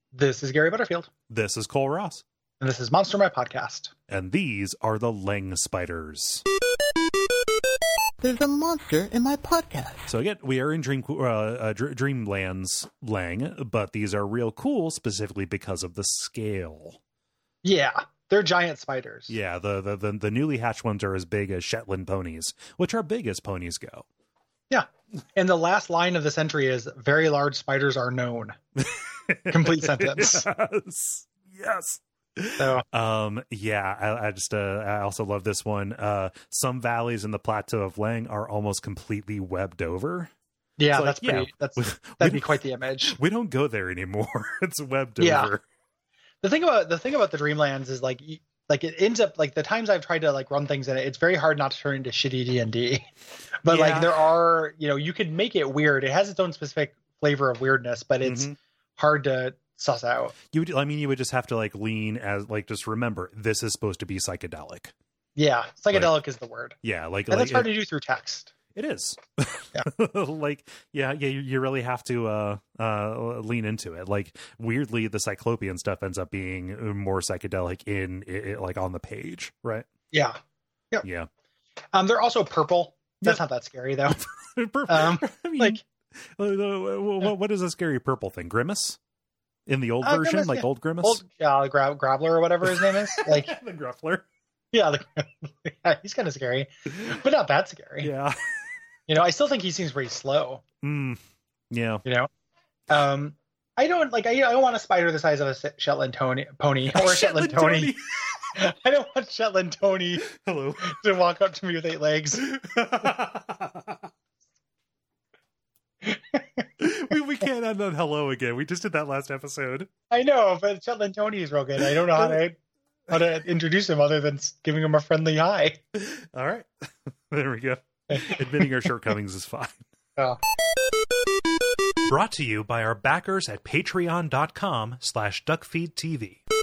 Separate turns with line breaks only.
This is Gary Butterfield.
This is Cole Ross.
And this is Monster My Podcast.
And these are the Lang spiders.
There's a monster in my podcast.
So again, we are in Dreamland's Lang, but these are real cool specifically because of the scale.
Yeah, they're giant spiders.
Yeah, the newly hatched ones are as big as Shetland ponies, which are big as ponies go.
Yeah, and the last line of this entry is, very large spiders are known. Complete sentence.
Yes.
So,
I also love this one. Some valleys in the plateau of Lang are almost completely webbed over.
Yeah,
It's like,
that'd be quite the image.
We don't go there anymore. It's webbed
Yeah.
over.
The thing about the Dreamlands is like it ends up like the times I've tried to like run things in it, it's very hard not to turn into shitty D&D. But
Yeah.
like there are, you could make it weird. It has its own specific flavor of weirdness, but it's hard to suss out.
You would just have to like lean as like, just remember, this is supposed to be psychedelic.
Yeah, psychedelic is the word.
Yeah,
And that's hard to do through text.
It is.
Yeah.
You really have to lean into it. Like, weirdly, the Cyclopean stuff ends up being more psychedelic in like on the page, right?
Yeah. Yep.
Yeah.
They're also purple. That's not that scary though.
Purple.
I mean,
what is a scary purple thing? Grimace? In the old version,
Grimace,
like
yeah.
old Grimace?
Grabbler or whatever his name is. Like
the Gruffler.
yeah, he's kind of scary, but not that scary.
Yeah.
I still think he seems pretty slow.
Yeah.
I don't want a spider the size of a Shetland pony or a Shetland Tony. I don't want Shetland Tony
Hello.
to walk up to me with 8 legs.
we can't end on hello again. We just did that last episode.
I know, but Shetland Tony is real good. I don't know how to introduce him other than giving him a friendly hi.
All right. There we go. Admitting our shortcomings is fine.
Oh.
Brought to you by our backers at patreon.com/duckfeedtv.